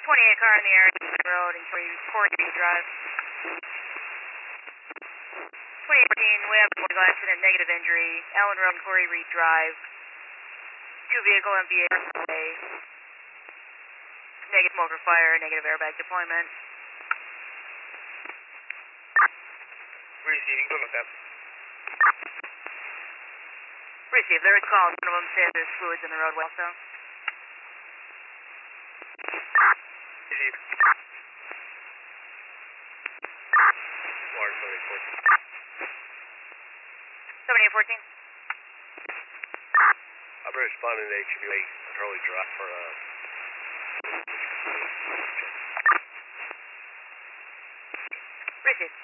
28 car in the area, road, and Corey Drive. 2014, we have a motorcycle accident, negative injury, Allen Road, Corey Reed Drive. 2-vehicle MVA, negative smoker fire, negative airbag deployment. Receiving, good look up. Receive, there is calls. One of them said there's fluids in the roadway also. Receive. Large 7814. I'm responding to HBA Charlie Drive for Receive.